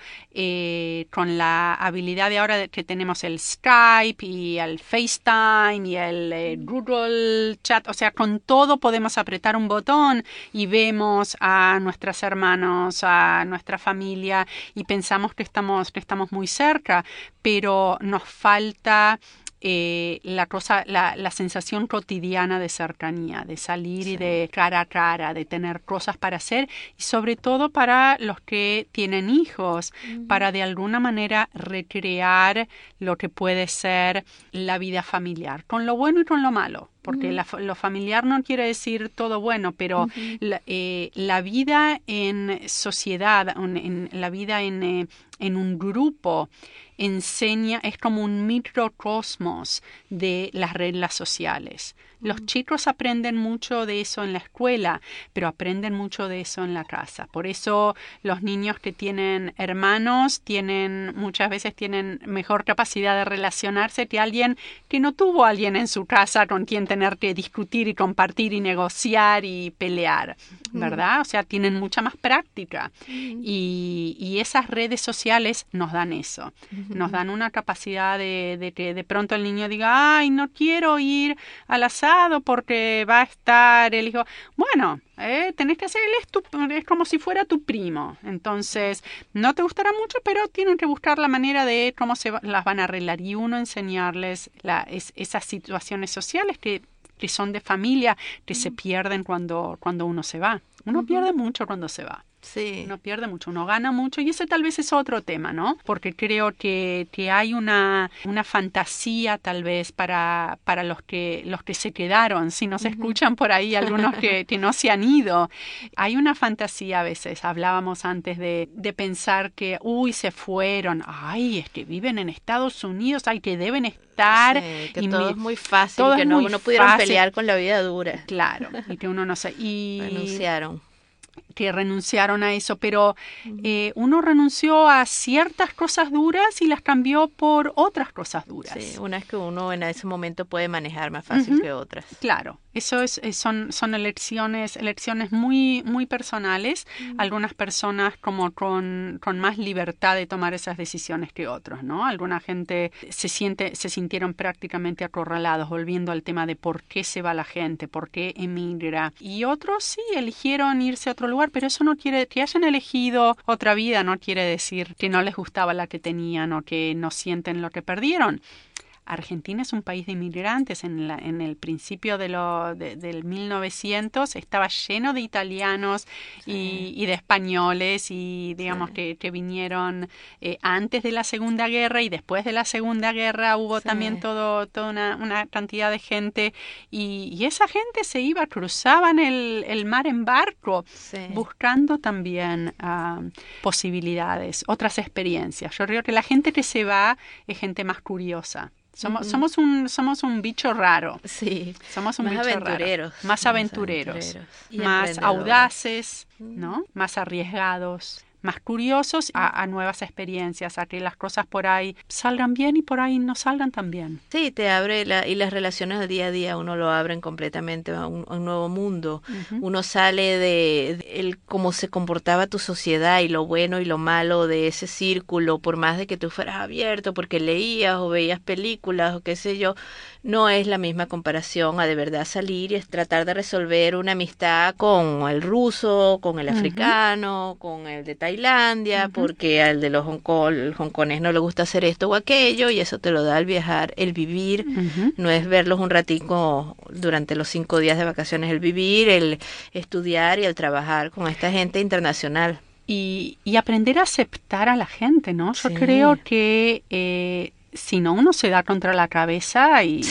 eh, con la habilidad de ahora de que tenemos el Skype y el FaceTime y el eh, Google Chat, o sea, con todo podemos apretar un botón y vemos a nuestros hermanos, a nuestra familia y pensamos que estamos, que estamos muy cerca, pero nos falta Eh, la cosa, la, la sensación cotidiana de cercanía, de salir sí. y de cara a cara, de tener cosas para hacer y sobre todo para los que tienen hijos, uh-huh. para de alguna manera recrear lo que puede ser la vida familiar, con lo bueno y con lo malo. Porque uh-huh. la, lo familiar no quiere decir todo bueno, pero uh-huh. la, eh, la vida en sociedad, en, en, la vida en, eh, en un grupo, enseña, es como un microcosmos de las reglas sociales. Los uh-huh. chicos aprenden mucho de eso en la escuela, pero aprenden mucho de eso en la casa. Por eso los niños que tienen hermanos tienen muchas veces tienen mejor capacidad de relacionarse que alguien que no tuvo a alguien en su casa con quien tener que discutir y compartir y negociar y pelear, ¿verdad? Uh-huh. O sea, tienen mucha más práctica. Uh-huh. Y, y esas redes sociales nos dan eso. Uh-huh. Nos dan una capacidad de, de que de pronto el niño diga, ay, no quiero ir al asado porque va a estar el hijo. Bueno, eh, tenés que hacer, él es, tu, es como si fuera tu primo. Entonces, no te gustará mucho, pero tienen que buscar la manera de cómo se va, las van a arreglar. Y uno enseñarles la, es, esas situaciones sociales que, que son de familia, que uh-huh. se pierden cuando, cuando uno se va. Uno uh-huh. pierde mucho cuando se va. Sí. Uno pierde mucho, uno gana mucho y ese tal vez es otro tema, ¿no? Porque creo que, que hay una, una fantasía tal vez para, para los que los que se quedaron, si nos uh-huh. escuchan por ahí algunos que, que no se han ido. Hay una fantasía a veces, hablábamos antes de, de pensar que, uy, se fueron, ay, es que viven en Estados Unidos, ay, que deben estar. Sí, que y todo mi, es muy fácil, todo que es no, muy no pudieron fácil. pelear con la vida dura. Claro, y que uno no sé. Y renunciaron. que renunciaron a eso, pero eh, uno renunció a ciertas cosas duras y las cambió por otras cosas duras. Sí, unas que uno en ese momento puede manejar más fácil uh-huh. que otras. Claro, eso es, son, son elecciones, elecciones muy, muy personales. Uh-huh. Algunas personas como con, con más libertad de tomar esas decisiones que otros, ¿no? Alguna gente se siente, se sintieron prácticamente acorralados, volviendo al tema de por qué se va la gente, por qué emigra. Y otros sí eligieron irse a otro lugar, pero eso no quiere que hayan elegido otra vida, no quiere decir que no les gustaba la que tenían o que no sienten lo que perdieron. Argentina es un país de inmigrantes. En, la, en el principio de lo, de, del mil novecientos estaba lleno de italianos sí. y, y de españoles y digamos sí. que, que vinieron eh, antes de la Segunda Guerra y después de la Segunda Guerra hubo sí. también todo, toda una, una cantidad de gente y, y esa gente se iba, cruzaban el, el mar en barco sí. buscando también uh, posibilidades, otras experiencias. Yo creo que la gente que se va es gente más curiosa. Somos, uh-huh. somos, un, somos un bicho raro. Sí. Somos un más bicho aventureros. Raro. Más aventureros. Más, aventureros. más audaces, ¿no? Más arriesgados. Más curiosos a, a nuevas experiencias, a que las cosas por ahí salgan bien y por ahí no salgan tan bien. Sí, te abre, la, y las relaciones del día a día uno lo abren completamente a un, a un nuevo mundo. Uh-huh. Uno sale de, de el, cómo se comportaba tu sociedad y lo bueno y lo malo de ese círculo, por más de que tú fueras abierto, porque leías o veías películas o qué sé yo, no es la misma comparación a de verdad salir y es tratar de resolver una amistad con el ruso, con el africano, uh-huh. con el de Tailandia, uh-huh. porque al de los Hong Kong, el hongkonés no le gusta hacer esto o aquello y eso te lo da el viajar, el vivir, uh-huh. no es verlos un ratico durante los cinco días de vacaciones, el vivir, el estudiar y el trabajar con esta gente internacional. Y, y aprender a aceptar a la gente, ¿no? Yo sí. creo que eh, si no, uno se da contra la cabeza y...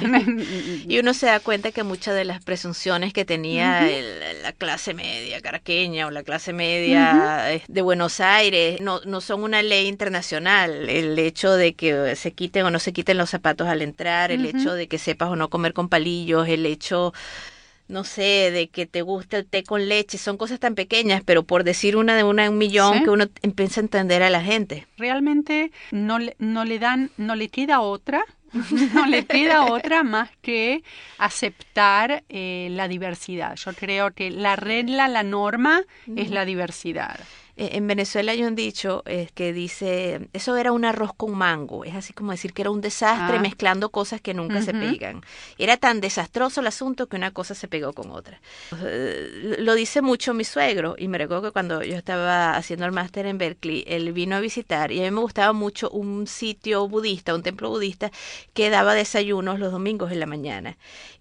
y uno se da cuenta que muchas de las presunciones que tenía uh-huh. el, la clase media caraqueña o la clase media uh-huh. de Buenos Aires no, no son una ley internacional. El hecho de que se quiten o no se quiten los zapatos al entrar, el uh-huh. hecho de que sepas o no comer con palillos, el hecho no sé, de que te gusta el té con leche, son cosas tan pequeñas, pero por decir una de una en un millón, ¿sí? Que uno empieza a entender a la gente. Realmente no le, no le dan, no le queda otra, no le queda otra más que aceptar eh, la diversidad. Yo creo que la regla, la norma mm. es la diversidad. En Venezuela hay un dicho eh, que dice, eso era un arroz con mango. Es así como decir que era un desastre ah. mezclando cosas que nunca uh-huh. se pegan. Era tan desastroso el asunto que una cosa se pegó con otra. Uh, lo dice mucho mi suegro, y me recuerdo que cuando yo estaba haciendo el máster en Berkeley, él vino a visitar, y a mí me gustaba mucho un sitio budista, un templo budista, que daba desayunos los domingos en la mañana.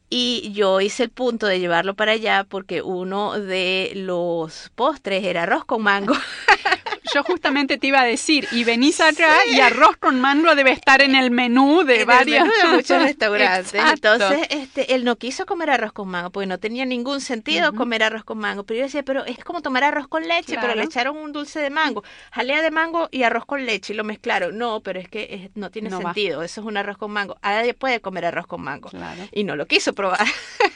Y yo hice el punto de llevarlo para allá porque uno de los postres era arroz con mango. Yo justamente te iba a decir, y venís acá sí. y arroz con mango debe estar en el menú de en varios el menú de muchos restaurantes. Exacto. Entonces, este, él no quiso comer arroz con mango porque no tenía ningún sentido uh-huh. comer arroz con mango. Pero yo decía, pero es como tomar arroz con leche, claro. pero le echaron un dulce de mango, jalea de mango y arroz con leche y lo mezclaron. No, pero es que es, no tiene no sentido. Va. Eso es un arroz con mango. Nadie puede comer arroz con mango. Claro. Y no lo quiso probar.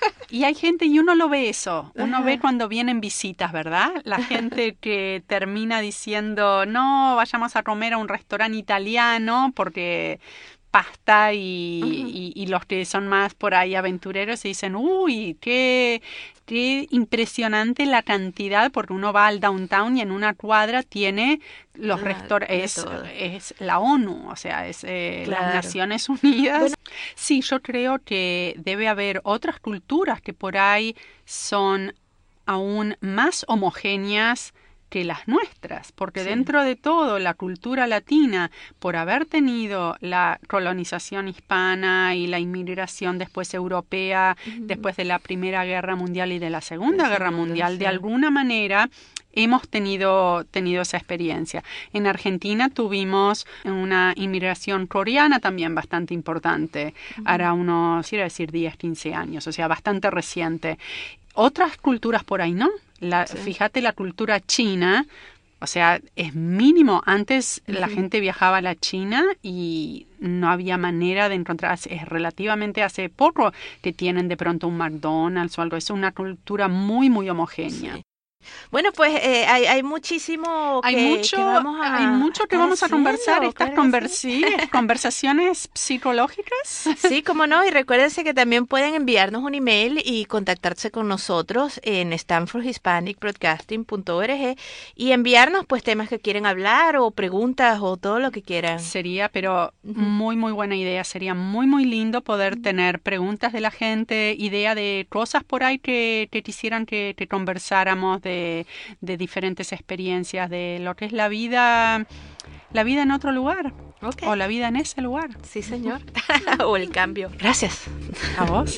Y hay gente, y uno lo ve eso, uno Ajá. ve cuando vienen visitas, ¿verdad? La gente que termina diciendo, no, vayamos a comer a un restaurante italiano porque pasta y, uh-huh. y, y los que son más por ahí aventureros se dicen, uy, qué, qué impresionante la cantidad, porque uno va al downtown y en una cuadra tiene los ah, restaurantes, es, es la ONU, o sea, es eh, claro. las Naciones Unidas. Bueno. Sí, yo creo que debe haber otras culturas que por ahí son aún más homogéneas que las nuestras, porque sí. dentro de todo la cultura latina, por haber tenido la colonización hispana y la inmigración después europea, uh-huh. después de la Primera Guerra Mundial y de la Segunda sí, Guerra Mundial, sí. de alguna manera hemos tenido, tenido esa experiencia. En Argentina tuvimos una inmigración coreana también bastante importante, uh-huh. hará unos, iba a decir diez, quince años, o sea, bastante reciente. Otras culturas por ahí, ¿no? La, sí. Fíjate la cultura china, o sea, es mínimo. Antes uh-huh. la gente viajaba a la China y no había manera de encontrar, es relativamente hace poco que tienen de pronto un McDonald's o algo. Es una cultura muy, muy homogénea. Sí. Bueno, pues eh, hay, hay muchísimo que, hay mucho, que vamos a hay mucho que vamos a conversar, estas conversi- conversaciones psicológicas. Sí, cómo no, y recuérdense que también pueden enviarnos un email y contactarse con nosotros en stanford hispanic broadcasting punto org y enviarnos pues temas que quieren hablar o preguntas o todo lo que quieran. Sería, pero uh-huh. muy, muy buena idea, sería muy, muy lindo poder uh-huh. tener preguntas de la gente, idea de cosas por ahí que, que quisieran que, que conversáramos de De, de diferentes experiencias de lo que es la vida, la vida en otro lugar, okay. o la vida en ese lugar. Sí, señor. O el cambio. Gracias. A vos.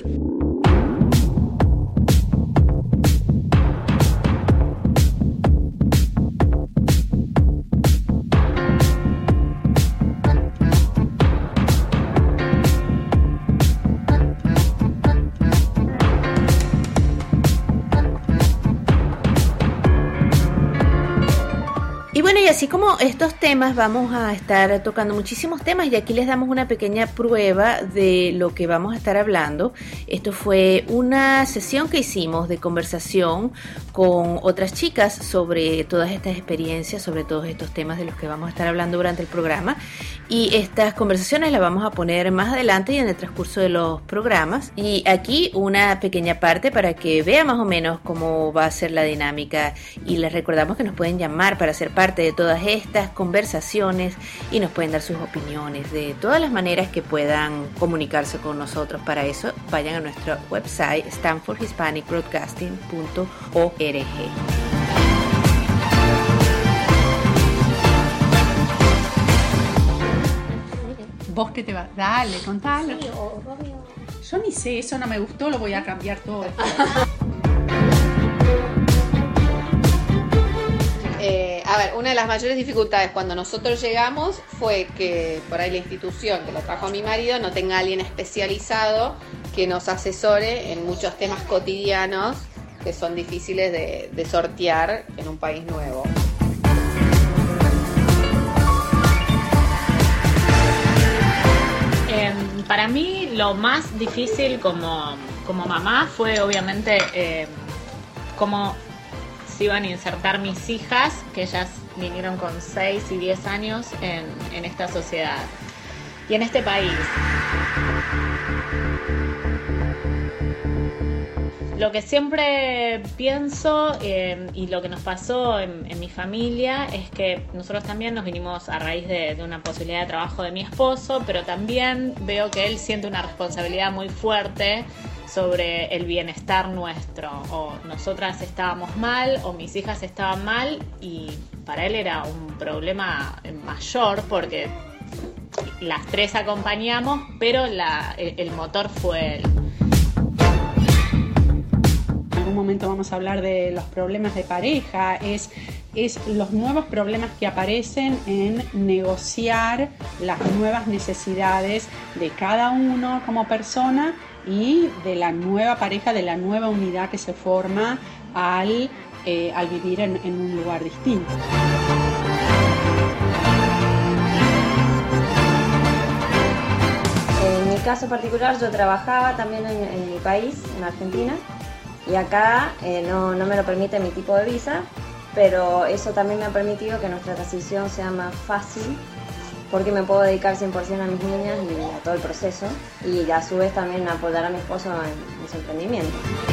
Y así como estos temas, vamos a estar tocando muchísimos temas y aquí les damos una pequeña prueba de lo que vamos a estar hablando. Esto fue una sesión que hicimos de conversación con otras chicas sobre todas estas experiencias, sobre todos estos temas de los que vamos a estar hablando durante el programa. Y estas conversaciones las vamos a poner más adelante y en el transcurso de los programas. Y aquí una pequeña parte para que vean más o menos cómo va a ser la dinámica. Y les recordamos que nos pueden llamar para ser parte de todas estas conversaciones y nos pueden dar sus opiniones de todas las maneras que puedan comunicarse con nosotros. Para eso vayan a nuestro website stanford hispanic broadcasting punto org. ¿Vos qué te vas? Dale, contalo. Sí, yo ni sé, eso no me gustó, lo voy a cambiar todo. Eh, a ver, una de las mayores dificultades cuando nosotros llegamos fue que por ahí la institución que lo trajo a mi marido no tenga alguien especializado que nos asesore en muchos temas cotidianos que son difíciles de, de sortear en un país nuevo. Eh, para mí lo más difícil como como mamá fue obviamente eh, cómo se iban a insertar mis hijas, que ellas vinieron con seis y diez años en, en esta sociedad y en este país. Lo que siempre pienso eh, y lo que nos pasó en, en mi familia es que nosotros también nos vinimos a raíz de, de una posibilidad de trabajo de mi esposo, pero también veo que él siente una responsabilidad muy fuerte sobre el bienestar nuestro. O nosotras estábamos mal o mis hijas estaban mal, y para él era un problema mayor porque las tres acompañamos, pero la, el, el motor fue él. En algún momento vamos a hablar de los problemas de pareja, es, es los nuevos problemas que aparecen en negociar las nuevas necesidades de cada uno como persona y de la nueva pareja, de la nueva unidad que se forma al, eh, al vivir en, en un lugar distinto. En mi caso particular, yo trabajaba también en, en mi país, en Argentina, y acá eh, no, no me lo permite mi tipo de visa, pero eso también me ha permitido que nuestra transición sea más fácil, porque me puedo dedicar cien por ciento a mis niñas y a todo el proceso, y a su vez también apoyar a mi esposo en, en su emprendimiento.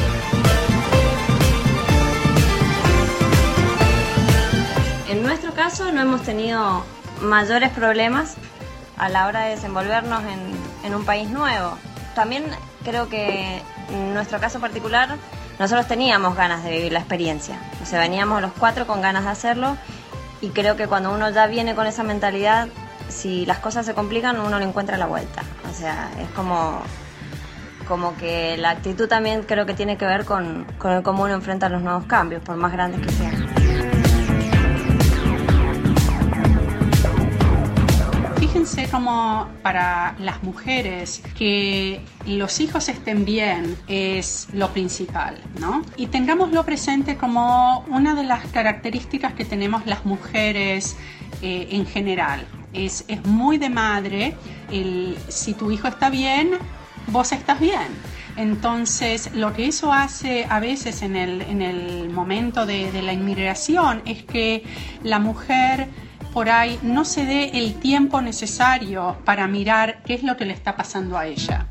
En nuestro caso no hemos tenido mayores problemas a la hora de desenvolvernos en, en un país nuevo. También creo que en nuestro caso particular nosotros teníamos ganas de vivir la experiencia, o sea, veníamos los cuatro con ganas de hacerlo, y creo que cuando uno ya viene con esa mentalidad, si las cosas se complican, uno le encuentra la vuelta. O sea, es como, como que la actitud también creo que tiene que ver con, con el cómo uno enfrenta los nuevos cambios, por más grandes que sean. Fíjense como para las mujeres que los hijos estén bien es lo principal, ¿no? Y tengámoslo presente como una de las características que tenemos las mujeres eh, en general. Es, es muy de madre el si tu hijo está bien, vos estás bien. Entonces, lo que eso hace a veces en el, en el momento de, de la inmigración es que la mujer por ahí no se dé el tiempo necesario para mirar qué es lo que le está pasando a ella.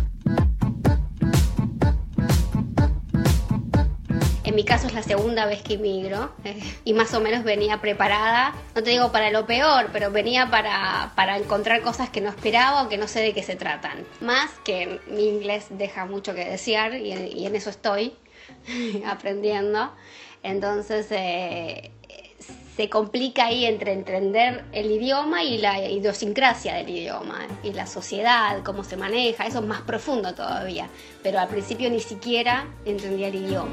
En mi caso es la segunda vez que emigro eh, y más o menos venía preparada, no te digo para lo peor, pero venía para, para encontrar cosas que no esperaba o que no sé de qué se tratan. Más que mi inglés deja mucho que desear y, y en eso estoy aprendiendo. Entonces eh, se complica ahí entre entender el idioma y la idiosincrasia del idioma y la sociedad, cómo se maneja, eso es más profundo todavía, pero al principio ni siquiera entendía el idioma.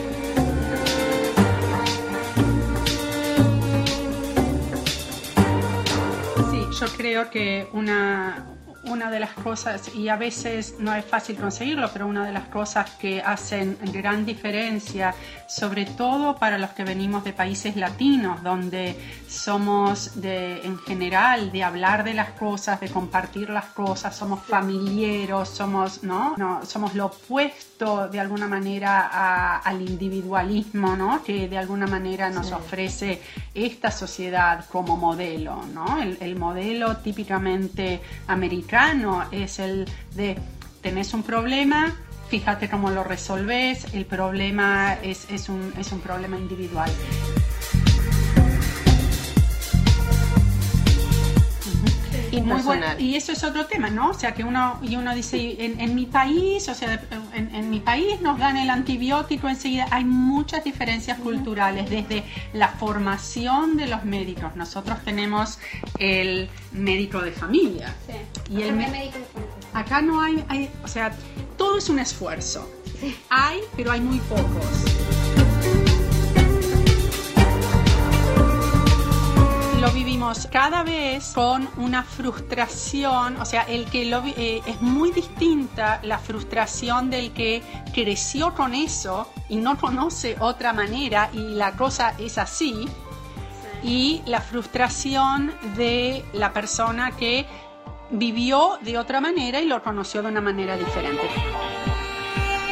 Sí, yo creo que una... Una de las cosas, y a veces no es fácil conseguirlo, pero una de las cosas que hacen gran diferencia, sobre todo para los que venimos de países latinos, donde somos de, en general de hablar de las cosas, de compartir las cosas, somos familiares, somos, ¿no? No, somos lo opuesto de alguna manera a, al individualismo, ¿no? Que de alguna manera nos sí. ofrece esta sociedad como modelo, ¿no? El, el modelo típicamente americano es el de tenés un problema, fíjate cómo lo resolves, el problema es, es, un, es un problema individual. Y, muy bueno, y eso es otro tema, ¿no? O sea, que uno, y uno dice, en, en mi país, o sea, en, en mi país nos dan el antibiótico enseguida. Hay muchas diferencias culturales, desde la formación de los médicos. Nosotros tenemos el médico de familia. Sí. Y el me- médico de familia. Acá no hay, hay, o sea, todo es un esfuerzo. Sí. Hay, pero hay muy pocos. Lo vivimos cada vez con una frustración, o sea, el que lo, eh, es muy distinta la frustración del que creció con eso y no conoce otra manera y la cosa es así, y la frustración de la persona que vivió de otra manera y lo conoció de una manera diferente.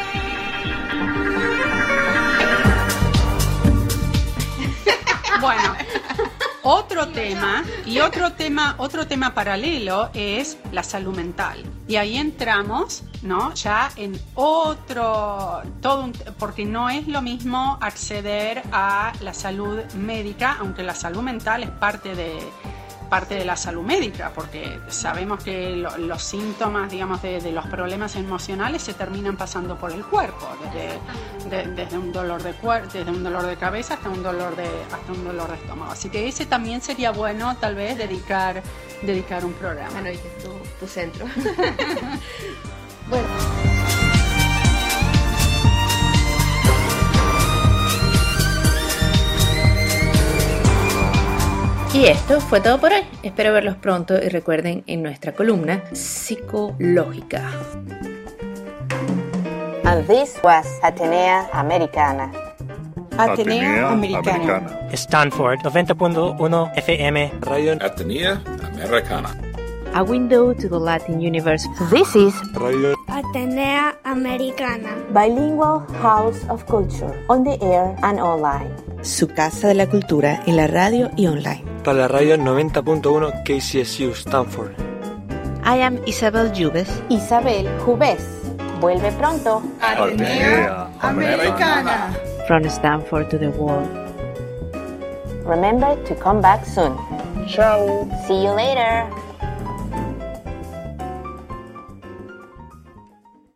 Bueno, otro tema y otro tema, otro tema paralelo es la salud mental. Y ahí entramos, ¿no? Ya en otro, todo un, porque no es lo mismo acceder a la salud médica, aunque la salud mental es parte de parte de la salud médica, porque sabemos que lo, los síntomas, digamos, de, de los problemas emocionales se terminan pasando por el cuerpo, desde, de, desde un dolor de cuer- desde un dolor de cabeza hasta un dolor de hasta un dolor de estómago. Así que ese también sería bueno, tal vez, dedicar dedicar un programa. Bueno, ese es tu, tu centro. Bueno. Y esto fue todo por hoy. Espero verlos pronto y recuerden en nuestra columna psicológica. And this was Atenea Americana. Atenea Americana. Stanford noventa punto uno F M. Radio Atenea Americana. A window to the Latin universe. This is Radio Atenea Americana. Bilingual House of Culture, on the air and online. Su casa de la cultura en la radio y online. Para la radio noventa punto uno K C S U Stanford. I am Isabel Jubes. Isabel Jubes. Vuelve pronto. Atenea Americana. From Stanford to the world. Remember to come back soon. Ciao. See you later.